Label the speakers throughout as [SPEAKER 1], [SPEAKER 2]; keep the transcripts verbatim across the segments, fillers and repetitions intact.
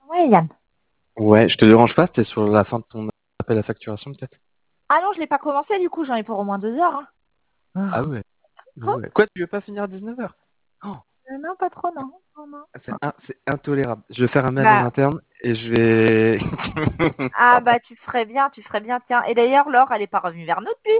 [SPEAKER 1] Ouais, Yann.
[SPEAKER 2] Ouais, je te dérange pas, c'était sur la fin de ton appel à facturation peut-être?
[SPEAKER 1] Ah non, je l'ai pas commencé, du coup, j'en ai pour au moins deux heures. Hein.
[SPEAKER 2] Ah
[SPEAKER 1] Ah.
[SPEAKER 2] ouais, ouais,
[SPEAKER 1] Oh,
[SPEAKER 2] ouais. Quoi, tu veux pas finir à dix-neuf heures? Oh,
[SPEAKER 1] euh, non, pas trop, non. Non, non.
[SPEAKER 2] c'est un- c'est intolérable. Je vais faire un mail en
[SPEAKER 1] Bah,
[SPEAKER 2] interne et je vais...
[SPEAKER 1] ah bah tu ferais bien, tu ferais bien, tiens. Et d'ailleurs, Laure, elle est pas revenue vers nous depuis.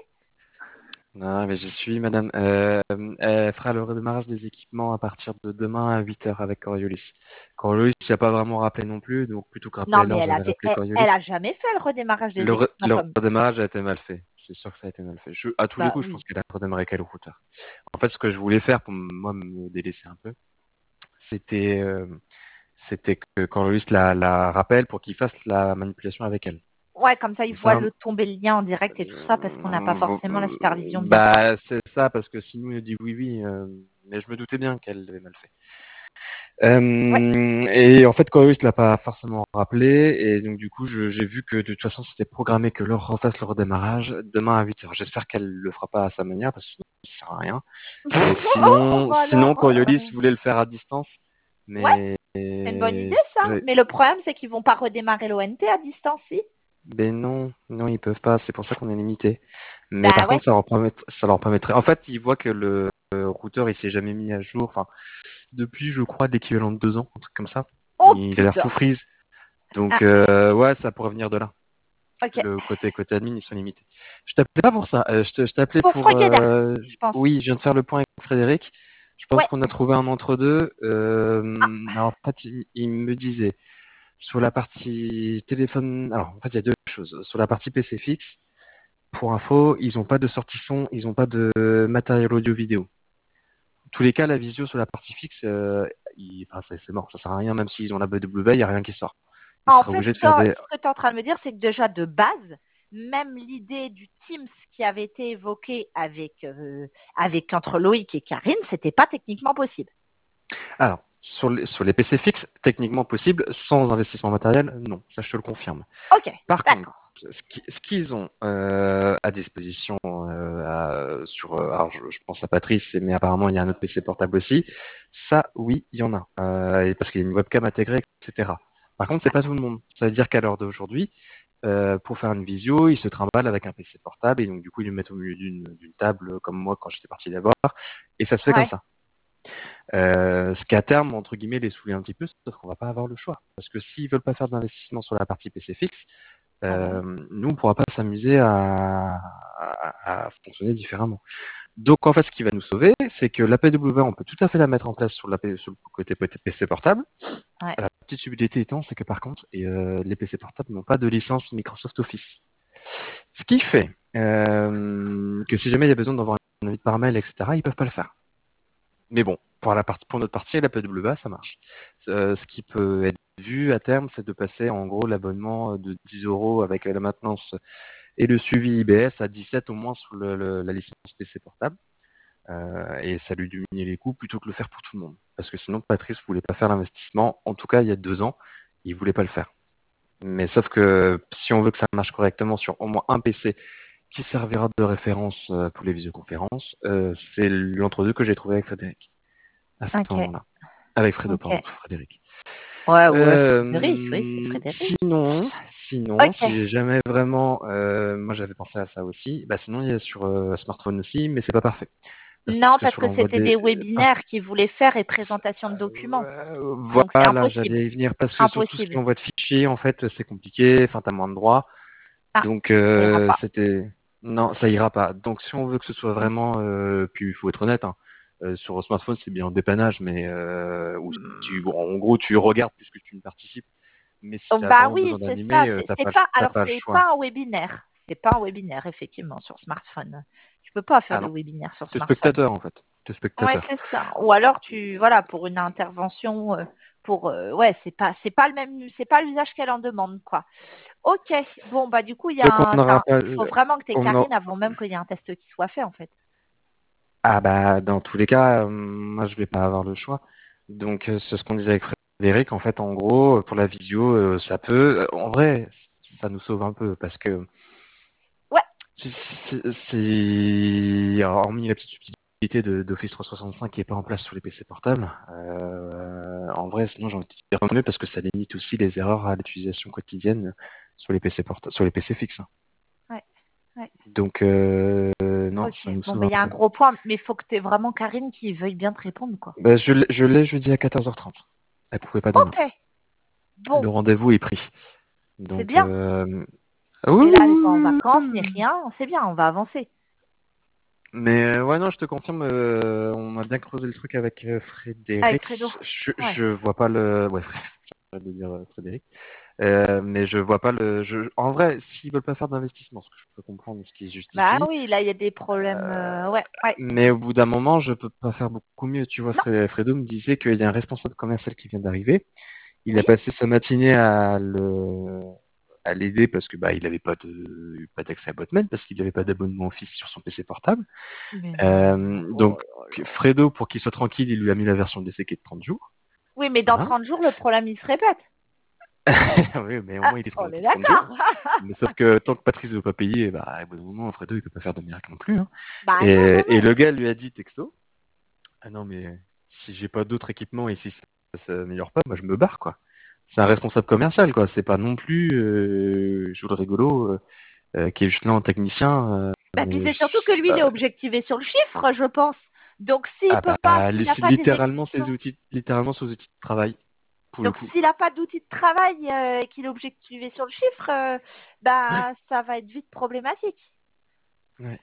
[SPEAKER 2] Non, mais j'y suis, madame. Euh, elle fera le redémarrage des équipements à partir de demain à huit heures avec Coriolis. Coriolis, il n'a pas vraiment rappelé non plus, donc plutôt que rappeler
[SPEAKER 1] Non,
[SPEAKER 2] à
[SPEAKER 1] mais
[SPEAKER 2] l'heure,
[SPEAKER 1] elle
[SPEAKER 2] j'avais
[SPEAKER 1] avait,
[SPEAKER 2] rappelé
[SPEAKER 1] elle, elle
[SPEAKER 2] Coriolis.
[SPEAKER 1] a jamais fait le redémarrage
[SPEAKER 2] Le,
[SPEAKER 1] des
[SPEAKER 2] re-
[SPEAKER 1] équipements
[SPEAKER 2] le
[SPEAKER 1] comme.
[SPEAKER 2] redémarrage a été mal fait. C'est sûr que ça a été mal fait. Je, à tous les
[SPEAKER 1] Bah
[SPEAKER 2] coups, je pense
[SPEAKER 1] oui.
[SPEAKER 2] qu'elle a redémarré quel routeur. En fait, ce que je voulais faire pour m- moi me délaisser un peu, c'était euh, c'était que quand Loïs la, la rappelle pour qu'il fasse la manipulation avec elle.
[SPEAKER 1] Ouais, comme ça, ils
[SPEAKER 2] Comme
[SPEAKER 1] voient
[SPEAKER 2] ça,
[SPEAKER 1] le tomber le lien en direct et tout ça, parce qu'on n'a pas
[SPEAKER 2] euh,
[SPEAKER 1] forcément la supervision bien.
[SPEAKER 2] bah c'est ça, parce que sinon il dit oui, oui, euh, mais je me doutais bien qu'elle l'avait mal fait.
[SPEAKER 1] Ouais.
[SPEAKER 2] Euh, et en fait, Coriolis l'a pas forcément rappelé, et donc du coup, je- j'ai vu que de toute façon, c'était programmé que Laure refasse le redémarrage demain à huit heures. J'espère qu'elle le fera pas à sa manière, parce que sinon, ça sert à rien. Et
[SPEAKER 1] Oh,
[SPEAKER 2] sinon,
[SPEAKER 1] bah
[SPEAKER 2] sinon,
[SPEAKER 1] alors.
[SPEAKER 2] Coriolis
[SPEAKER 1] euh,
[SPEAKER 2] voulait le faire à distance,
[SPEAKER 1] Ouais,
[SPEAKER 2] mais
[SPEAKER 1] c'est une bonne idée, ça.
[SPEAKER 2] j'ai-
[SPEAKER 1] Mais le problème, c'est qu'ils vont pas redémarrer l'O N T à distance, si.
[SPEAKER 2] ben non, non, ils peuvent pas. C'est pour ça qu'on est limité. Mais
[SPEAKER 1] Bah
[SPEAKER 2] par
[SPEAKER 1] ouais.
[SPEAKER 2] contre, ça leur permettrait, ça leur permettrait. En fait, ils voient que le le routeur, il s'est jamais mis à jour. Enfin, depuis, je crois, l'équivalent de deux ans, un truc comme ça.
[SPEAKER 1] Oh
[SPEAKER 2] Il a l'air
[SPEAKER 1] putain.
[SPEAKER 2] full freeze. Donc,
[SPEAKER 1] Ah,
[SPEAKER 2] euh, ouais, ça pourrait venir de là.
[SPEAKER 1] ok.
[SPEAKER 2] Le côté côté admin, ils sont limités. Je t'appelais pas pour ça. Euh, je te- je t'appelais
[SPEAKER 1] Pour
[SPEAKER 2] pour.
[SPEAKER 1] Frogger,
[SPEAKER 2] euh,
[SPEAKER 1] je pense.
[SPEAKER 2] Oui, je viens de faire le point avec Frédéric. Je pense
[SPEAKER 1] Ouais.
[SPEAKER 2] qu'on a trouvé un entre-deux.
[SPEAKER 1] Ah,
[SPEAKER 2] Euh, alors, en fait, il, il me disait sur la partie téléphone. Alors, en fait, il y a deux choses. Sur la partie P C fixe, pour info, ils n'ont pas de sortie son, ils n'ont pas de matériel audio-vidéo. En tous les cas, la visio sur la partie fixe, euh, il- enfin, c'est c'est mort, ça sert à rien, même s'ils ont la B W, il n'y a rien qui sort. Ils
[SPEAKER 1] en
[SPEAKER 2] seraient
[SPEAKER 1] fait,
[SPEAKER 2] obligés de faire
[SPEAKER 1] toi,
[SPEAKER 2] des.
[SPEAKER 1] ce que tu es en train de me dire, c'est que déjà de base, même l'idée du Teams qui avait été évoquée avec, euh, avec entre Loïc et Karine, c'était pas techniquement possible.
[SPEAKER 2] Alors, sur les, sur les P C fixes, techniquement possible, sans investissement matériel, non, ça je te le confirme.
[SPEAKER 1] Ok,
[SPEAKER 2] Par contre,
[SPEAKER 1] d'accord.
[SPEAKER 2] ce qui- ce qu'ils ont euh, à disposition euh, à- sur, euh, alors je, je pense à Patrice, mais apparemment il y a un autre P C portable aussi. Ça, oui, il y en a, euh, et parce qu'il y a une webcam intégrée, et cetera. Par contre, c'est pas tout le monde. Ça veut dire qu'à l'heure d'aujourd'hui, euh, pour faire une visio, ils se trimballent avec un P C portable et donc du coup ils le mettent au milieu d'une d'une table, comme moi quand j'étais parti d'abord, et ça se fait comme
[SPEAKER 1] Ouais.
[SPEAKER 2] ça. Euh, ce qui à terme, entre guillemets, les saouler un petit peu, sauf qu'on va pas avoir le choix. Parce que s'ils veulent pas faire d'investissement sur la partie P C fixe,
[SPEAKER 1] Ah bah
[SPEAKER 2] euh,
[SPEAKER 1] oui.
[SPEAKER 2] nous, on pourra pas s'amuser à, à, à fonctionner différemment. Donc, en fait, ce qui va nous sauver, c'est que la P W A, on peut tout à fait la mettre en place sur, la, sur le côté P C portable.
[SPEAKER 1] Ouais.
[SPEAKER 2] La petite subtilité étant, c'est que par contre, et, euh, les P C portables n'ont pas de licence Microsoft Office. Ce qui fait euh, que si jamais il y a besoin d'avoir un invite par mail, et cetera, ils peuvent pas le faire. Mais bon, pour, la partie, pour notre partie, la P W A, ça marche. Euh, ce qui peut être vu à terme, c'est de passer en gros l'abonnement de dix euros avec la maintenance et le suivi I B S à dix-sept au moins sur le, le, la licence P C portable. Euh, et ça lui diminuer les coûts plutôt que le faire pour tout le monde. Parce que sinon, Patrice voulait pas faire l'investissement. En tout cas, il y a deux ans, il voulait pas le faire. Mais sauf que si on veut que ça marche correctement sur au moins un P C qui servira de référence pour les visioconférences, euh, c'est l'entre-deux que j'ai trouvé avec Frédéric à ce
[SPEAKER 1] Ok.
[SPEAKER 2] moment-là. Avec Fredo,
[SPEAKER 1] Ok.
[SPEAKER 2] pardon, Frédéric.
[SPEAKER 1] Ouais, ouais, Frédéric, oui, c'est
[SPEAKER 2] Euh,
[SPEAKER 1] Frédéric.
[SPEAKER 2] sinon, sinon,
[SPEAKER 1] Ok.
[SPEAKER 2] si jamais vraiment, euh, moi j'avais pensé à ça aussi, bah sinon il y a sur euh, smartphone aussi, mais c'est pas parfait. Parce
[SPEAKER 1] Non,
[SPEAKER 2] que
[SPEAKER 1] parce
[SPEAKER 2] sur
[SPEAKER 1] que
[SPEAKER 2] l'envoi
[SPEAKER 1] c'était
[SPEAKER 2] des,
[SPEAKER 1] des
[SPEAKER 2] parce
[SPEAKER 1] webinaires qu'ils voulaient faire et présentation de documents.
[SPEAKER 2] euh,
[SPEAKER 1] Donc c'est
[SPEAKER 2] voilà,
[SPEAKER 1] impossible.
[SPEAKER 2] j'allais y venir parce que sur tout ce qui
[SPEAKER 1] Impossible.
[SPEAKER 2] envoie de fichiers, en fait, c'est compliqué, enfin t'as moins de droits,
[SPEAKER 1] Ah,
[SPEAKER 2] donc
[SPEAKER 1] ça ira
[SPEAKER 2] euh,
[SPEAKER 1] pas.
[SPEAKER 2] c'était, non, ça ira pas. Donc si on veut que ce soit vraiment, euh, puis il faut être honnête, hein, euh, sur le smartphone c'est bien en dépannage, mais euh, où tu, bon, en gros tu regardes plus que tu ne participes. Mais si
[SPEAKER 1] Oh,
[SPEAKER 2] tu as
[SPEAKER 1] bah
[SPEAKER 2] vraiment
[SPEAKER 1] oui,
[SPEAKER 2] besoin
[SPEAKER 1] c'est ça.
[SPEAKER 2] d'animer, euh,
[SPEAKER 1] C'est
[SPEAKER 2] t'as
[SPEAKER 1] c'est
[SPEAKER 2] pas,
[SPEAKER 1] pas.
[SPEAKER 2] t'as
[SPEAKER 1] Alors
[SPEAKER 2] pas le
[SPEAKER 1] c'est
[SPEAKER 2] choix.
[SPEAKER 1] pas un webinaire. C'est pas un webinaire effectivement sur smartphone. Tu peux pas faire
[SPEAKER 2] Ah
[SPEAKER 1] de
[SPEAKER 2] non,
[SPEAKER 1] webinaire sur
[SPEAKER 2] t'es
[SPEAKER 1] smartphone.
[SPEAKER 2] spectateur en fait. T'es
[SPEAKER 1] Ouais,
[SPEAKER 2] spectateur.
[SPEAKER 1] c'est ça. Ou alors tu, voilà, pour une intervention, euh, pour, euh, ouais, c'est pas, c'est pas le même, c'est pas l'usage qu'elle en demande, quoi. Ok. Bon, bah du coup, il y a
[SPEAKER 2] Donc
[SPEAKER 1] un,
[SPEAKER 2] on n'aura
[SPEAKER 1] t'as-
[SPEAKER 2] pas,
[SPEAKER 1] il faut vraiment que tu
[SPEAKER 2] on a-
[SPEAKER 1] Karine avant même qu'il y ait un test qui soit fait, en fait.
[SPEAKER 2] ah bah dans tous les cas, euh, moi je vais pas avoir le choix. Donc euh, c'est ce qu'on disait avec Frédéric. En fait, en gros, pour la visio, euh, ça peut, euh, en vrai, ça nous sauve un peu parce que
[SPEAKER 1] Ouais.
[SPEAKER 2] si, si, si- hormis la petite subtilité de, d'Office trois cent soixante-cinq qui est pas en place sur les P C portables. Euh, en vrai, sinon j'ai envie de dire mieux parce que ça limite aussi les erreurs à l'utilisation quotidienne sur les P C porta- sur les P C fixes. hein.
[SPEAKER 1] Ouais, ouais.
[SPEAKER 2] Donc euh, non,
[SPEAKER 1] Ok.
[SPEAKER 2] ça me
[SPEAKER 1] Bon, ben, il y a un
[SPEAKER 2] saoulerait.
[SPEAKER 1] gros point, mais il faut que tu aies vraiment Karine qui veuille bien te répondre, quoi.
[SPEAKER 2] Bah, je l'ai je l'ai jeudi à quatorze heures trente. Elle pouvait pas demain.
[SPEAKER 1] Ok.
[SPEAKER 2] Le
[SPEAKER 1] Bon,
[SPEAKER 2] rendez-vous est pris.
[SPEAKER 1] c'est
[SPEAKER 2] Donc
[SPEAKER 1] bien.
[SPEAKER 2] euh, ah oui,
[SPEAKER 1] Et là, elle n'est pas en
[SPEAKER 2] oui, oui,
[SPEAKER 1] vacances ni
[SPEAKER 2] oui.
[SPEAKER 1] rien. C'est bien, on va avancer.
[SPEAKER 2] Mais euh, ouais non, je te confirme, euh, on a bien creusé le truc avec euh,
[SPEAKER 1] Avec Fredo.
[SPEAKER 2] Frédéric. Je,
[SPEAKER 1] Ouais.
[SPEAKER 2] je vois pas le ouais, Fré- j'arrête de dire euh, Frédéric. Euh, mais je vois pas le. Je... En vrai, s'ils veulent pas faire d'investissement, ce que je peux comprendre, ce qui se
[SPEAKER 1] Bah
[SPEAKER 2] justifie,
[SPEAKER 1] oui, là, il y a des problèmes. euh, Ouais, ouais.
[SPEAKER 2] mais au bout d'un moment, je peux pas faire beaucoup mieux. Tu vois,
[SPEAKER 1] Non,
[SPEAKER 2] Fre- Fredo me disait qu'il y a un responsable commercial qui vient d'arriver. Il a
[SPEAKER 1] oui.
[SPEAKER 2] passé sa matinée à le à l'aider parce que bah il avait pas de pas d'accès à Botman parce qu'il avait pas d'abonnement Office sur son P C portable.
[SPEAKER 1] Mais non.
[SPEAKER 2] Euh,
[SPEAKER 1] Oh
[SPEAKER 2] donc
[SPEAKER 1] là là.
[SPEAKER 2] Fredo, pour qu'il soit tranquille, il lui a mis la version d'essai qui est de trente jours.
[SPEAKER 1] Oui, mais dans
[SPEAKER 2] Voilà.
[SPEAKER 1] trente jours, le problème, il se répète.
[SPEAKER 2] Oui, mais au
[SPEAKER 1] Ah,
[SPEAKER 2] moins il est
[SPEAKER 1] on
[SPEAKER 2] tranquille
[SPEAKER 1] est
[SPEAKER 2] pour trente jours.
[SPEAKER 1] d'accord.
[SPEAKER 2] Mais sauf que tant que Patrice ne veut pas payer, bah, au bout d'un moment, Fredo, il peut pas faire de miracle non plus. hein.
[SPEAKER 1] Bah non,
[SPEAKER 2] Et,
[SPEAKER 1] non,
[SPEAKER 2] et
[SPEAKER 1] non.
[SPEAKER 2] le gars lui a dit texto, ah non, mais si j'ai pas d'autres équipements et si ça s'améliore pas, moi je me barre, quoi. C'est un responsable commercial, quoi. C'est pas non plus, euh, je joue le rigolo, euh, euh, qui est juste là en technicien. euh,
[SPEAKER 1] Bah, puis
[SPEAKER 2] mais
[SPEAKER 1] c'est surtout que
[SPEAKER 2] je-
[SPEAKER 1] lui, il est
[SPEAKER 2] bah,
[SPEAKER 1] objectivé sur le chiffre, je pense. Donc, s'il
[SPEAKER 2] ah
[SPEAKER 1] peut pas,
[SPEAKER 2] bah,
[SPEAKER 1] s'il
[SPEAKER 2] li-
[SPEAKER 1] n'a pas des
[SPEAKER 2] littéralement ses
[SPEAKER 1] équipements.
[SPEAKER 2] outils, littéralement ses outils de travail, pour le
[SPEAKER 1] Donc,
[SPEAKER 2] coup.
[SPEAKER 1] s'il n'a pas d'outil de travail euh, et qu'il est objectivé sur le chiffre, euh, bah, ça va être vite problématique.
[SPEAKER 2] Ouais.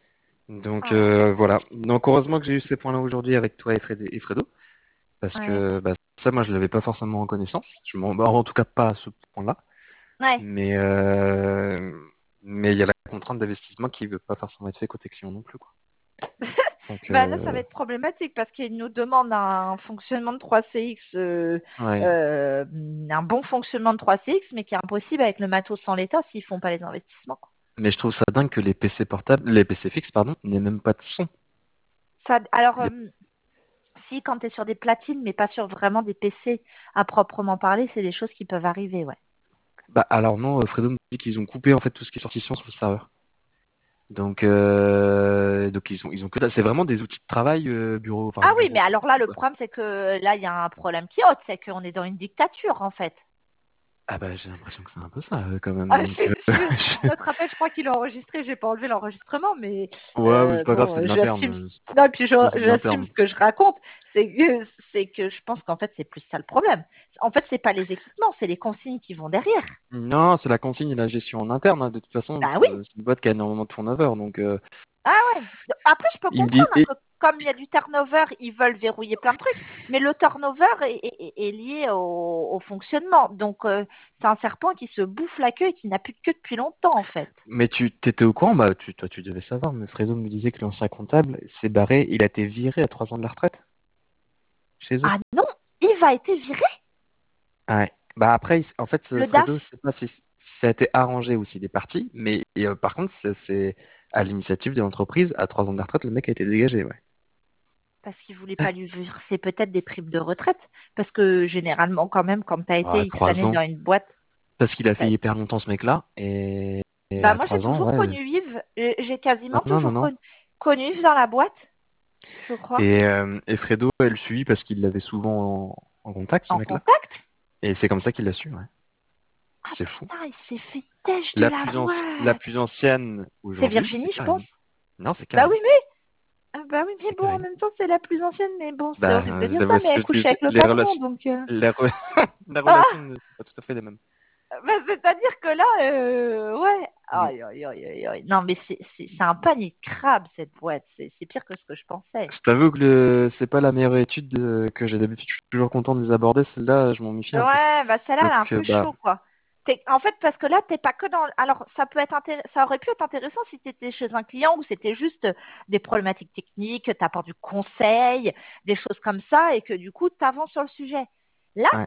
[SPEAKER 2] Donc
[SPEAKER 1] Ah là
[SPEAKER 2] euh, voilà. Donc heureusement que j'ai eu ces points-là aujourd'hui avec toi et, Fred- et Fredo. Parce
[SPEAKER 1] là. Ouais.
[SPEAKER 2] que bah, ça, moi, je l'avais pas forcément en connaissance. Je m'en, bah, en tout cas pas à ce point-là.
[SPEAKER 1] Ouais.
[SPEAKER 2] Mais euh, mais il y a la contrainte d'investissement qui veut pas forcément être fait côté client non plus, quoi. Donc
[SPEAKER 1] Bah là, ça va
[SPEAKER 2] euh,
[SPEAKER 1] être problématique parce qu'il nous demande un fonctionnement de trois C X, euh,
[SPEAKER 2] ouais.
[SPEAKER 1] euh, un bon fonctionnement de trois C X, mais qui est impossible avec le matos sans l'État s'ils font pas les investissements. quoi.
[SPEAKER 2] Mais je trouve ça dingue que les P C portables, les P C fixes, pardon, n'aient même pas de son.
[SPEAKER 1] Ça, alors,
[SPEAKER 2] Il y a-
[SPEAKER 1] euh, si quand tu es sur des platines, mais pas sur vraiment des P C à proprement parler, c'est des choses qui peuvent arriver, ouais.
[SPEAKER 2] Bah alors non, euh, Fredo me dit qu'ils ont coupé en fait tout ce qui est sorti son sur le serveur. Donc euh, donc ils ont ils ont que dalle. C'est vraiment des outils de travail euh, bureau, enfin
[SPEAKER 1] Ah oui,
[SPEAKER 2] bureau
[SPEAKER 1] mais
[SPEAKER 2] pour
[SPEAKER 1] alors là, le
[SPEAKER 2] quoi.
[SPEAKER 1] problème, c'est que là, il y a un problème qui est autre, c'est qu'on est dans une dictature, en fait.
[SPEAKER 2] Ah bah j'ai l'impression que c'est un peu ça euh, quand même.
[SPEAKER 1] Ah,
[SPEAKER 2] Donc
[SPEAKER 1] c'est
[SPEAKER 2] euh,
[SPEAKER 1] sûr.
[SPEAKER 2] je-
[SPEAKER 1] Notre appel, je crois qu'il est enregistré. J'ai pas enlevé l'enregistrement, mais
[SPEAKER 2] ouais, mais
[SPEAKER 1] euh,
[SPEAKER 2] c'est pas grave, c'est
[SPEAKER 1] bon,
[SPEAKER 2] de
[SPEAKER 1] j'assume.
[SPEAKER 2] l'interne.
[SPEAKER 1] Non, et puis je-
[SPEAKER 2] Non, c'est de
[SPEAKER 1] j'assume
[SPEAKER 2] l'interne.
[SPEAKER 1] ce que je raconte. C'est que, c'est que je pense qu'en fait, c'est plus ça le problème. En fait, c'est pas les équipements, c'est les consignes qui vont derrière.
[SPEAKER 2] Non, c'est la consigne et la gestion en interne. hein. De toute façon,
[SPEAKER 1] Bah oui.
[SPEAKER 2] euh, c'est une boîte qui a énormément de turnover. Donc, euh,
[SPEAKER 1] Ah ouais. Après, je peux
[SPEAKER 2] il me dit,
[SPEAKER 1] comprendre hein,
[SPEAKER 2] et,
[SPEAKER 1] que comme il y a du turnover, ils veulent verrouiller plein de trucs. Mais le turnover est, est- est lié au, au fonctionnement. Donc, euh, c'est un serpent qui se bouffe la queue et qui n'a plus de queue depuis longtemps, en fait.
[SPEAKER 2] mais tu t'étais au courant? Bah, tu, toi, tu devais savoir. Mais Fredo me disait que l'ancien comptable s'est barré. Il a été viré à trois ans de la retraite chez eux.
[SPEAKER 1] Ah non, il va être viré,
[SPEAKER 2] Ouais. Bah après, il s- en fait, ce
[SPEAKER 1] le
[SPEAKER 2] Fredo, je
[SPEAKER 1] D A F.
[SPEAKER 2] sais pas si, si ça a été arrangé ou s'il est parti. Mais et, euh, par contre, c'est c'est à l'initiative de l'entreprise. À trois ans de la retraite, le mec a été dégagé. Ouais.
[SPEAKER 1] Parce qu'il voulait pas lui verser peut-être des primes de retraite. Parce que généralement, quand même, quand tu as été
[SPEAKER 2] À
[SPEAKER 1] X
[SPEAKER 2] trois
[SPEAKER 1] années
[SPEAKER 2] ans.
[SPEAKER 1] dans une boîte,
[SPEAKER 2] Parce qu'il a fait
[SPEAKER 1] t'as-
[SPEAKER 2] hyper longtemps ce mec-là. Et, et
[SPEAKER 1] bah
[SPEAKER 2] à
[SPEAKER 1] moi j'ai
[SPEAKER 2] trois ans,
[SPEAKER 1] toujours
[SPEAKER 2] ouais.
[SPEAKER 1] connu Yves. Euh, J'ai
[SPEAKER 2] Non,
[SPEAKER 1] quasiment
[SPEAKER 2] non, non,
[SPEAKER 1] toujours
[SPEAKER 2] non.
[SPEAKER 1] connu, connu Yves dans la boîte, je crois,
[SPEAKER 2] Et, euh, et Fredo, elle le suit parce qu'il l'avait souvent en, en contact, ce
[SPEAKER 1] en
[SPEAKER 2] mec-là.
[SPEAKER 1] contact.
[SPEAKER 2] Et c'est comme ça qu'il l'a su, ouais.
[SPEAKER 1] Ah
[SPEAKER 2] C'est fou.
[SPEAKER 1] putain, il s'est fait têche de
[SPEAKER 2] La
[SPEAKER 1] la
[SPEAKER 2] plus, anci- la
[SPEAKER 1] boîte.
[SPEAKER 2] plus ancienne
[SPEAKER 1] C'est
[SPEAKER 2] aujourd'hui, c'est
[SPEAKER 1] Virginie, je
[SPEAKER 2] Karine.
[SPEAKER 1] pense.
[SPEAKER 2] Non, c'est
[SPEAKER 1] Bah
[SPEAKER 2] Karine.
[SPEAKER 1] oui, mais ah bah oui, mais
[SPEAKER 2] C'est
[SPEAKER 1] bon, en
[SPEAKER 2] Karine.
[SPEAKER 1] même temps, c'est la plus ancienne, mais bon, c'est
[SPEAKER 2] Bah,
[SPEAKER 1] horrible de
[SPEAKER 2] euh,
[SPEAKER 1] dire ça,
[SPEAKER 2] bah,
[SPEAKER 1] mais
[SPEAKER 2] ce que
[SPEAKER 1] elle
[SPEAKER 2] je dis,
[SPEAKER 1] couche avec le
[SPEAKER 2] les
[SPEAKER 1] patron,
[SPEAKER 2] relations,
[SPEAKER 1] donc. euh,
[SPEAKER 2] la, re- la relation
[SPEAKER 1] Ah,
[SPEAKER 2] n'est pas tout à fait la même.
[SPEAKER 1] bah, c'est-à-dire que là, euh, ouais.
[SPEAKER 2] Mm.
[SPEAKER 1] Aïe, aïe, aïe, aïe, aïe. Non, mais c'est c'est- c'est un panier de crabe, cette boîte. C'est c'est pire que ce que je pensais.
[SPEAKER 2] Je t'avoue que le, c'est pas la meilleure étude euh, que j'ai d'habitude. Je suis toujours content de les aborder. Celle-là, je m'en méfie un peu.
[SPEAKER 1] Ouais, bah celle-là, elle
[SPEAKER 2] Donc,
[SPEAKER 1] est un
[SPEAKER 2] euh,
[SPEAKER 1] peu
[SPEAKER 2] bah,
[SPEAKER 1] chaud, quoi. T'es- En fait, parce que là, t'es pas que dans. Alors, ça peut être intér- ça aurait pu être intéressant si tu étais chez un client où c'était juste des problématiques techniques, t'apportes du conseil, des choses comme ça, et que du coup, t'avances sur le sujet. Là,
[SPEAKER 2] ouais.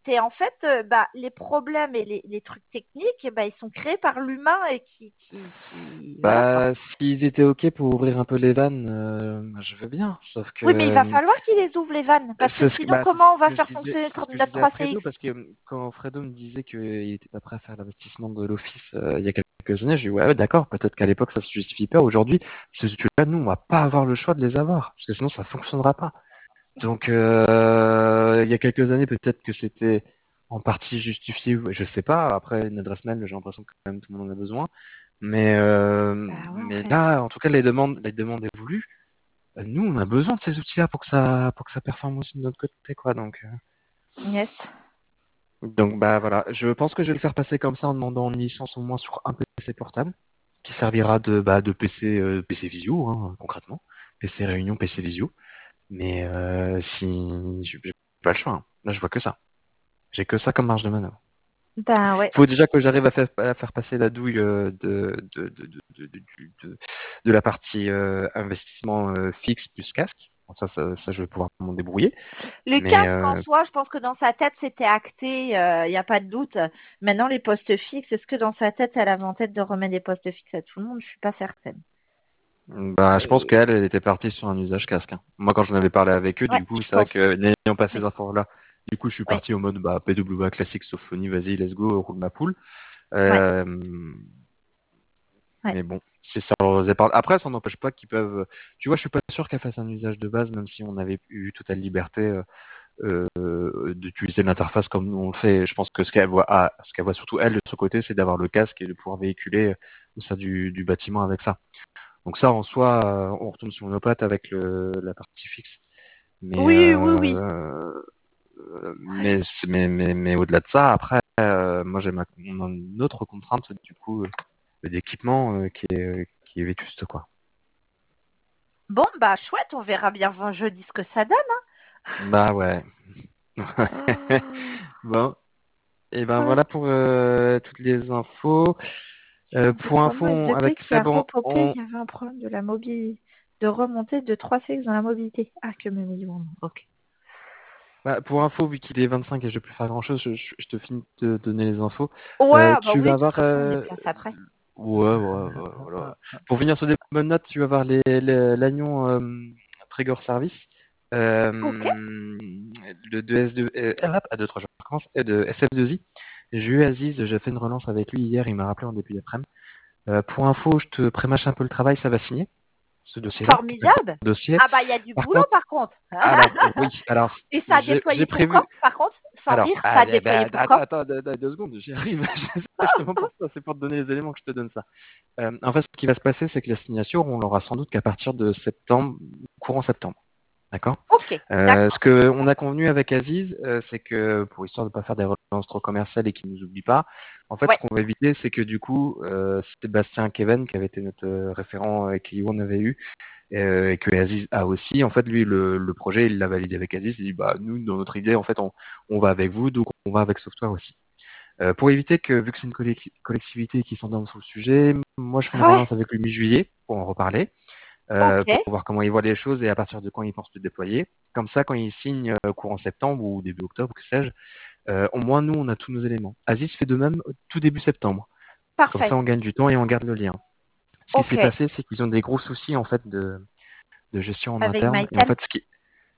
[SPEAKER 1] c'est en fait, euh, bah, les problèmes et les, les trucs techniques, bah, ils sont créés par l'humain et qui, qui, qui... Voilà quoi.
[SPEAKER 2] Bah, s'ils étaient OK pour ouvrir un peu les vannes, euh, je veux bien. Sauf que
[SPEAKER 1] Oui, mais il va
[SPEAKER 2] euh,
[SPEAKER 1] falloir qu'ils les ouvrent les vannes, parce que
[SPEAKER 2] c'est ce que,
[SPEAKER 1] sinon,
[SPEAKER 2] bah, c'est ce
[SPEAKER 1] comment on va
[SPEAKER 2] que je
[SPEAKER 1] faire
[SPEAKER 2] disais,
[SPEAKER 1] fonctionner
[SPEAKER 2] c'est ce que je
[SPEAKER 1] notre
[SPEAKER 2] disais à
[SPEAKER 1] trois C X?
[SPEAKER 2] Fredo, parce que euh, quand Fredo me disait qu'il était pas prêt à faire l'investissement de l'office euh, il y a quelques années, je lui ai dit ouais, ouais, d'accord, peut-être qu'à l'époque ça se justifie pas. Aujourd'hui, ces outils-là, nous, on va pas avoir le choix de les avoir, parce que sinon ça fonctionnera pas. Donc, euh, il y a quelques années, peut-être que c'était en partie justifié, je sais pas. Après, une adresse mail, j'ai l'impression que quand même tout le monde en a besoin. Mais, euh,
[SPEAKER 1] Bah ouais, en
[SPEAKER 2] mais
[SPEAKER 1] fait.
[SPEAKER 2] là, en tout cas, les demandes, les demandes évoluent. Euh, Nous, on a besoin de ces outils-là pour que ça, pour que ça performe aussi de notre côté, quoi. Donc,
[SPEAKER 1] Yes.
[SPEAKER 2] euh, donc, bah voilà. Je pense que je vais le faire passer comme ça en demandant une licence au moins sur un P C portable, qui servira de, bah, de P C, euh, P C visio, hein, concrètement. P C réunion, P C visio. Mais euh, si, j'ai j'ai pas le choix, hein. Là, je vois que ça. J'ai que ça comme marge de manœuvre.
[SPEAKER 1] Ben ouais.
[SPEAKER 2] Il faut déjà que j'arrive à faire, à faire passer la douille euh, de, de, de, de, de, de, de- de la partie euh, investissement euh, fixe plus casque. Bon, ça, ça, ça, je vais pouvoir m'en débrouiller.
[SPEAKER 1] Le
[SPEAKER 2] Mais
[SPEAKER 1] casque en
[SPEAKER 2] euh,
[SPEAKER 1] soi, je pense que dans sa tête, c'était acté, il n'y a pas de doute. Maintenant, les postes fixes, est-ce que dans sa tête, elle avait en tête de remettre des postes fixes à tout le monde? Je suis pas certaine.
[SPEAKER 2] bah, je pense
[SPEAKER 1] Et
[SPEAKER 2] qu'elle, elle était partie sur un usage casque, hein. Moi, quand j'en avais parlé avec eux,
[SPEAKER 1] ouais,
[SPEAKER 2] du coup,
[SPEAKER 1] je
[SPEAKER 2] c'est vrai
[SPEAKER 1] pense.
[SPEAKER 2] que n'ayant pas ces
[SPEAKER 1] Oui,
[SPEAKER 2] infos-là, du coup, je suis
[SPEAKER 1] oui,
[SPEAKER 2] parti au mode bah, P W A classique, Sophonie, vas-y, let's go, roule ma poule.
[SPEAKER 1] ouais,
[SPEAKER 2] Euh,
[SPEAKER 1] ouais.
[SPEAKER 2] Mais bon, c'est ça leur faisait parler. Après, ça n'empêche pas qu'ils peuvent. Tu vois, je suis pas sûr qu'elle fasse un usage de base, même si on avait eu totale liberté euh, euh, d'utiliser l'interface comme nous on le fait. Je pense que ce qu'elle voit, ah, ce qu'elle voit surtout elle de son côté, c'est d'avoir le casque et de pouvoir véhiculer au sein du, du bâtiment avec ça. Donc ça, en soi, euh, on retourne sur nos pattes avec le, la partie fixe. Mais
[SPEAKER 1] Oui, oui, oui.
[SPEAKER 2] euh, mais, mais, mais, mais au-delà de ça, après, euh, moi j'ai ma, on a une autre contrainte du coup euh, d'équipement euh, qui est qui est vétuste quoi.
[SPEAKER 1] Bon, bah chouette, on verra bien avant jeudi ce que ça donne.
[SPEAKER 2] Bah ouais.
[SPEAKER 1] Oh,
[SPEAKER 2] Bon, et ben
[SPEAKER 1] ouais.
[SPEAKER 2] voilà pour euh, toutes les infos. Euh, pour info,
[SPEAKER 1] Enregistrement
[SPEAKER 2] on-
[SPEAKER 1] S D P
[SPEAKER 2] avec
[SPEAKER 1] qui a
[SPEAKER 2] Seb, on,
[SPEAKER 1] repopé,
[SPEAKER 2] on-
[SPEAKER 1] il y avait un problème de la mobilité, de remontée de trois C X dans la mobilité. Ah, que me millions. Ok.
[SPEAKER 2] bah, pour info, vu qu'il est vingt-cinq et je vais plus faire grand chose, je, je- je te finis de te donner les infos.
[SPEAKER 1] Ouais,
[SPEAKER 2] Euh,
[SPEAKER 1] ah bah
[SPEAKER 2] tu vas
[SPEAKER 1] oui, de toute
[SPEAKER 2] avoir,
[SPEAKER 1] façon, on
[SPEAKER 2] euh,
[SPEAKER 1] déplace après.
[SPEAKER 2] ouais, ouais, ouais, voilà. Pour finir sur des bonnes notes, tu vas voir les, les- l'Agnon euh, Trégor Service. Euh,
[SPEAKER 1] Ok.
[SPEAKER 2] le de S deux, euh, à deux, trois, je recommence, et de S F deux I. J'ai eu Aziz, j'ai fait une relance avec lui hier, il m'a rappelé en début d'après-midi. Euh, pour info, je te prémâche un peu le travail, ça va signer, ce dossier-là, qui est un gros
[SPEAKER 1] Formidable.
[SPEAKER 2] dossier.
[SPEAKER 1] Ah bah, il y a du
[SPEAKER 2] Par
[SPEAKER 1] boulot
[SPEAKER 2] contre,
[SPEAKER 1] par contre.
[SPEAKER 2] alors, oui, alors,
[SPEAKER 1] Et ça a
[SPEAKER 2] j'ai j'ai
[SPEAKER 1] déployé son
[SPEAKER 2] prévu,
[SPEAKER 1] corps par contre, sans
[SPEAKER 2] alors,
[SPEAKER 1] rire, ça
[SPEAKER 2] ah,
[SPEAKER 1] a
[SPEAKER 2] eh
[SPEAKER 1] déployé
[SPEAKER 2] ben,
[SPEAKER 1] son
[SPEAKER 2] attends,
[SPEAKER 1] corps.
[SPEAKER 2] attends, deux, deux- deux secondes, j'y arrive. C'est justement pour ça, c'est pour te donner les éléments que je te donne ça. Euh, en fait, ce qui va se passer, c'est que la signature, on l'aura sans doute qu'à partir de septembre, courant septembre. D'accord.
[SPEAKER 1] Ok,
[SPEAKER 2] Euh, ce
[SPEAKER 1] d'accord.
[SPEAKER 2] que on a convenu avec Aziz, euh, c'est que pour histoire de ne pas faire des relances trop commerciales et qu'il nous oublie pas, en fait, ce
[SPEAKER 1] Ouais.
[SPEAKER 2] qu'on va éviter, c'est que du coup, euh, Sébastien Kevin, qui avait été notre euh, référent et qui on avait eu, euh, et que Aziz a aussi, en fait, lui, le, le projet, il l'a validé avec Aziz. Il dit, bah, nous, dans notre idée, en fait, on, on va avec vous, donc on va avec Software aussi. Euh, pour éviter que, vu que c'est une collec- collectivité qui s'endorme sur le sujet, moi, je fais une
[SPEAKER 1] Ouais.
[SPEAKER 2] relance avec lui mi-juillet pour en reparler euh,
[SPEAKER 1] Ok.
[SPEAKER 2] pour voir comment il voit les choses et à partir de quand il pense le déployer. Comme ça, quand il signe euh, courant septembre ou début octobre, que sais-je, euh, au moins nous, on a tous nos éléments. Aziz fait de même tout début septembre. Comme
[SPEAKER 1] Parfait.
[SPEAKER 2] ça, on gagne du temps et on garde le lien. Ce qui
[SPEAKER 1] Ok.
[SPEAKER 2] s'est passé, c'est qu'ils ont des gros soucis en fait de, de gestion en
[SPEAKER 1] Avec
[SPEAKER 2] interne. Et en
[SPEAKER 1] Mytel?
[SPEAKER 2] fait, ce qui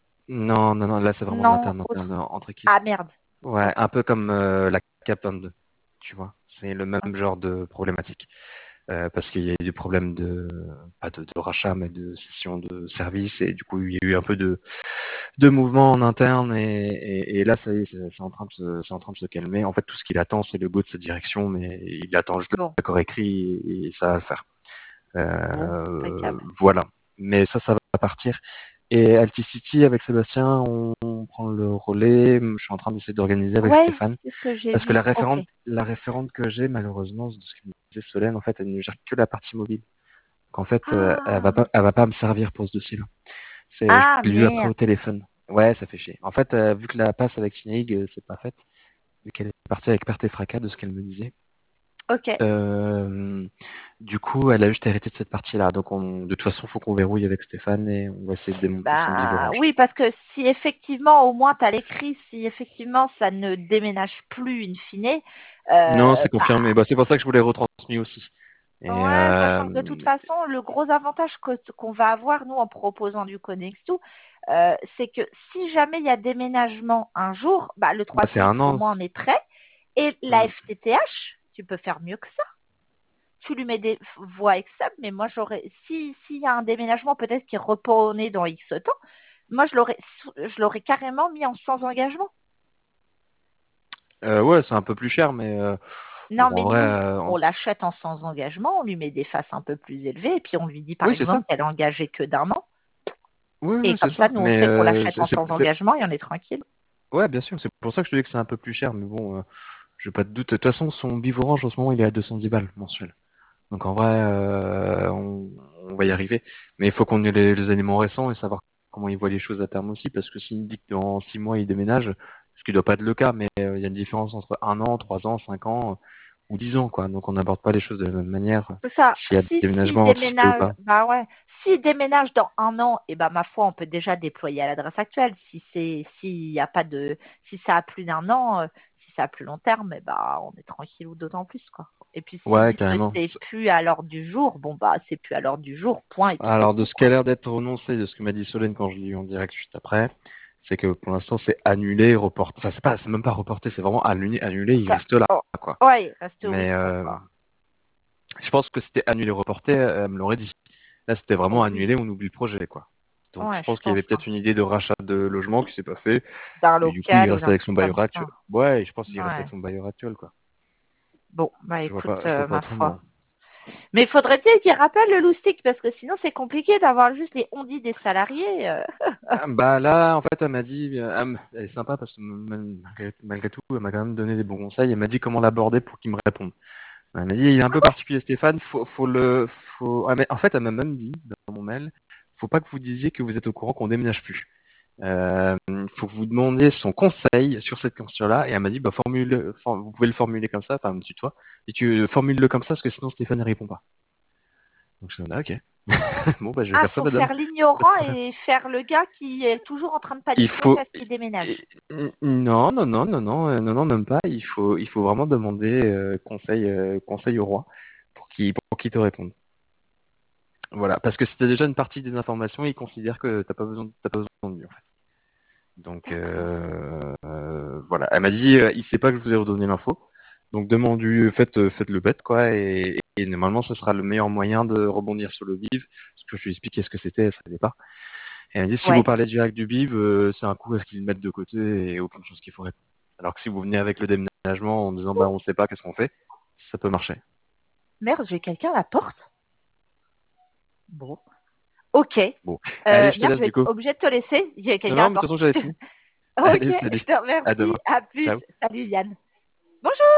[SPEAKER 2] non, non, non, là, c'est vraiment de
[SPEAKER 1] Non,
[SPEAKER 2] l'interne, interne,
[SPEAKER 1] autre.
[SPEAKER 2] entre équipes.
[SPEAKER 1] Ah merde.
[SPEAKER 2] Ouais, un peu comme euh, la Cap vingt-deux, tu vois. C'est le même genre de problématique. Euh, parce qu'il y a eu des problèmes de pas de, de rachat mais de cession de services et du coup il y a eu un peu de de mouvement en interne et, et, et là ça y est c'est c'est en train de se, c'est en train de se calmer. En fait tout ce qu'il attend c'est le go de sa direction mais il attend juste
[SPEAKER 1] Bon.
[SPEAKER 2] l'accord écrit et, et ça va le faire.
[SPEAKER 1] Bon,
[SPEAKER 2] Euh,
[SPEAKER 1] impeccable.
[SPEAKER 2] voilà. Mais ça ça va partir. Et Alticity avec Sébastien on, on prend le relais. Je suis en train d'essayer d'organiser avec
[SPEAKER 1] Ouais,
[SPEAKER 2] Stéphane
[SPEAKER 1] c'est ce que j'ai
[SPEAKER 2] parce que
[SPEAKER 1] vu.
[SPEAKER 2] la
[SPEAKER 1] Ok.
[SPEAKER 2] référente la référente que j'ai malheureusement de ce que me disait Solène en fait elle ne gère que la partie mobile qu'en fait, euh, elle va
[SPEAKER 1] Ah.
[SPEAKER 2] pas, elle va pas me servir pour ce dossier-là. C'est, je
[SPEAKER 1] Ah
[SPEAKER 2] l'ai eu après
[SPEAKER 1] merde.
[SPEAKER 2] au téléphone. Ouais, ça fait chier. En fait, euh, vu que la passe avec Sineig, euh, c'est pas faite, vu qu'elle est partie avec perte et fracas de ce qu'elle me disait.
[SPEAKER 1] Ok.
[SPEAKER 2] Euh, Du coup, elle a juste hérité de cette partie-là. Donc, on, de toute façon, faut qu'on verrouille avec Stéphane et on va essayer de démonter son big
[SPEAKER 1] Bah
[SPEAKER 2] orange.
[SPEAKER 1] oui, parce que si effectivement, au moins, tu as l'écrit, si effectivement ça ne déménage plus in fine,
[SPEAKER 2] Non,
[SPEAKER 1] euh,
[SPEAKER 2] c'est
[SPEAKER 1] bah
[SPEAKER 2] confirmé. Bah, c'est pour ça que je vous l'ai retransmis aussi. Et
[SPEAKER 1] ouais, sachant que de
[SPEAKER 2] euh,
[SPEAKER 1] toute façon, le gros avantage que- qu'on va avoir, nous, en proposant du Connexo, euh, c'est que si jamais il y a déménagement un jour, bah, le
[SPEAKER 2] bah, c'est
[SPEAKER 1] trois cent,
[SPEAKER 2] un
[SPEAKER 1] au
[SPEAKER 2] an.
[SPEAKER 1] moins, on est prêt. Et la
[SPEAKER 2] Hmm.
[SPEAKER 1] F T T H, tu peux faire mieux que ça. Tu lui mets des voix accept, mais moi, j'aurais, si, s'il y a un déménagement, peut-être qui est reposé dans X temps, moi, je l'aurais, je l'aurais carrément mis en sans engagement.
[SPEAKER 2] Euh, ouais, c'est un peu plus cher, mais euh, bon,
[SPEAKER 1] Non,
[SPEAKER 2] en
[SPEAKER 1] mais
[SPEAKER 2] vrai,
[SPEAKER 1] nous,
[SPEAKER 2] euh,
[SPEAKER 1] on
[SPEAKER 2] on-
[SPEAKER 1] l'achète en sans engagement, on lui met des faces un peu plus élevées, et puis on lui dit, par
[SPEAKER 2] oui, c'est ça.
[SPEAKER 1] exemple, qu'elle est engagée que d'un an.
[SPEAKER 2] Oui,
[SPEAKER 1] Et
[SPEAKER 2] oui, c'est
[SPEAKER 1] comme ça,
[SPEAKER 2] ça.
[SPEAKER 1] nous, on
[SPEAKER 2] Mais
[SPEAKER 1] sait qu'on
[SPEAKER 2] euh,
[SPEAKER 1] l'achète
[SPEAKER 2] c'est,
[SPEAKER 1] en
[SPEAKER 2] c'est-
[SPEAKER 1] sans
[SPEAKER 2] c'est-
[SPEAKER 1] engagement et on est tranquille.
[SPEAKER 2] ouais, bien sûr. C'est pour ça que je te dis que c'est un peu plus cher. Mais bon, euh, je pas de doute. De toute façon, son Biv Orange en ce moment, il est à deux cent dix balles mensuel. Donc en vrai, euh, on, on va y arriver. Mais il faut qu'on ait les, les éléments récents et savoir comment il voit les choses à terme aussi. Parce que s'il me dit que dans six mois, il déménage, ce qui doit pas être le cas, mais euh, il y a une différence entre un an, trois ans, cinq ans euh, ou dix ans, quoi. Donc on n'aborde pas les choses de la même manière.
[SPEAKER 1] C'est ça.
[SPEAKER 2] S'il y a des
[SPEAKER 1] Si, si
[SPEAKER 2] déménagements anticipés ou
[SPEAKER 1] déménage,
[SPEAKER 2] pas.
[SPEAKER 1] bah ouais. S'il déménage dans un an, et ben ma foi, on peut déjà déployer à l'adresse actuelle. Si c'est, s'il y a pas de, si ça a plus d'un an, euh, si ça a plus long terme, et bah on est tranquille ou d'autant plus quoi. Et puis s'ils
[SPEAKER 2] Ouais,
[SPEAKER 1] disent que
[SPEAKER 2] carrément.
[SPEAKER 1] c'est plus à l'heure du jour, bon bah c'est plus à l'heure du jour, point et puis c'est
[SPEAKER 2] Alors, de
[SPEAKER 1] tout
[SPEAKER 2] ce qui a
[SPEAKER 1] quoi.
[SPEAKER 2] l'air d'être renoncé, de ce que m'a dit Solène quand je l'ai eu en direct juste après, c'est que pour l'instant, c'est annulé, reporté. Enfin, c'est pas, c'est même pas reporté, c'est vraiment annulé, annulé, il
[SPEAKER 1] Ça-
[SPEAKER 2] reste là,
[SPEAKER 1] oh,
[SPEAKER 2] quoi.
[SPEAKER 1] ouais, reste au
[SPEAKER 2] Mais
[SPEAKER 1] Wixon
[SPEAKER 2] euh,
[SPEAKER 1] quoi.
[SPEAKER 2] je pense que c'était annulé, reporté, elle me l'aurait dit. Là, c'était
[SPEAKER 1] Oh
[SPEAKER 2] vraiment
[SPEAKER 1] oui,
[SPEAKER 2] annulé, on oublie le projet, quoi. Donc, je
[SPEAKER 1] ouais, je
[SPEAKER 2] pense qu'il y
[SPEAKER 1] pense
[SPEAKER 2] avait
[SPEAKER 1] hein.
[SPEAKER 2] peut-être une idée de rachat de logement qui s'est pas fait,
[SPEAKER 1] D'un
[SPEAKER 2] et du coup, il
[SPEAKER 1] local ou
[SPEAKER 2] reste
[SPEAKER 1] d'un
[SPEAKER 2] avec
[SPEAKER 1] truc
[SPEAKER 2] son
[SPEAKER 1] comme
[SPEAKER 2] bailleur actuel.
[SPEAKER 1] ça.
[SPEAKER 2] Ouais, je pense qu'il reste avec
[SPEAKER 1] Ouais.
[SPEAKER 2] son bailleur actuel, quoi.
[SPEAKER 1] Bon, bah
[SPEAKER 2] Je vois
[SPEAKER 1] écoute,
[SPEAKER 2] pas, je vois
[SPEAKER 1] euh,
[SPEAKER 2] pas
[SPEAKER 1] ma
[SPEAKER 2] autrement.
[SPEAKER 1] foi. Mais il faudrait bien qu'il rappelle le loustic parce que sinon c'est compliqué d'avoir juste les ondits des salariés. euh.
[SPEAKER 2] Ah, bah là, en fait, elle m'a dit, euh, elle, m- elle est sympa parce que m- malgré, malgré tout, elle m'a quand même donné des bons conseils. Elle m'a dit comment l'aborder pour qu'il me réponde. Elle m'a dit, il est un peu particulier, Stéphane. Faut, faut le, faut. elle m'a- En fait, elle m'a même dit dans mon mail, faut pas que vous disiez que vous êtes au courant qu'on déménage plus. Euh, faut que vous demandiez son conseil sur cette question-là. Et elle m'a dit, bah formule, for- vous pouvez le formuler comme ça, enfin, me tutoie. Et tu formule-le comme ça parce que sinon Stéphane ne répond pas. Donc je suis là, ok. Bon, bah je vais
[SPEAKER 1] Ah,
[SPEAKER 2] faire ça,
[SPEAKER 1] faut
[SPEAKER 2] madame.
[SPEAKER 1] faire
[SPEAKER 2] Pas de
[SPEAKER 1] l'ignorant
[SPEAKER 2] problème.
[SPEAKER 1] et faire le gars qui est toujours en train de
[SPEAKER 2] Il
[SPEAKER 1] paniquer
[SPEAKER 2] faut.
[SPEAKER 1] parce qu'il déménage.
[SPEAKER 2] Non, non, non, non, non, euh, non, non, même pas. Il faut, il faut vraiment demander euh, conseil, euh, conseil au roi pour qu'il, pour qu'il te réponde. Voilà, parce que si t'as déjà une partie des informations, il considère que t'as pas besoin, t'as pas besoin de lui en fait. Donc
[SPEAKER 1] D'accord.
[SPEAKER 2] euh, euh, voilà, elle m'a dit, euh, il sait pas que je vous ai redonné l'info, donc demande, faites, euh, faites le bête quoi, et, et normalement ce sera le meilleur moyen de rebondir sur le biv, parce que je lui ai expliqué ce que c'était, ça savait pas. Et elle m'a dit, si vous
[SPEAKER 1] Ouais.
[SPEAKER 2] parlez direct du biv, euh, c'est un coup à ce qu'ils le mettent de côté et aucune chose qu'il faut répondre. Alors que si vous venez avec le déménagement en disant, bah on sait pas, qu'est-ce qu'on fait, ça peut marcher.
[SPEAKER 1] Merde, j'ai quelqu'un à la porte. Bon. Ok.
[SPEAKER 2] Bon, allez,
[SPEAKER 1] Euh,
[SPEAKER 2] je te
[SPEAKER 1] merde, je
[SPEAKER 2] laisse
[SPEAKER 1] vais
[SPEAKER 2] du
[SPEAKER 1] être
[SPEAKER 2] coup.
[SPEAKER 1] obligée de te laisser. J'ai
[SPEAKER 2] Non,
[SPEAKER 1] quelqu'un à
[SPEAKER 2] non,
[SPEAKER 1] la
[SPEAKER 2] mais de toute
[SPEAKER 1] porte.
[SPEAKER 2] façon j'avais fini.
[SPEAKER 1] Ok,
[SPEAKER 2] Allez,
[SPEAKER 1] je
[SPEAKER 2] salut,
[SPEAKER 1] te
[SPEAKER 2] à
[SPEAKER 1] remercie.
[SPEAKER 2] demain.
[SPEAKER 1] À plus.
[SPEAKER 2] Ciao.
[SPEAKER 1] Salut Yann. Bonjour.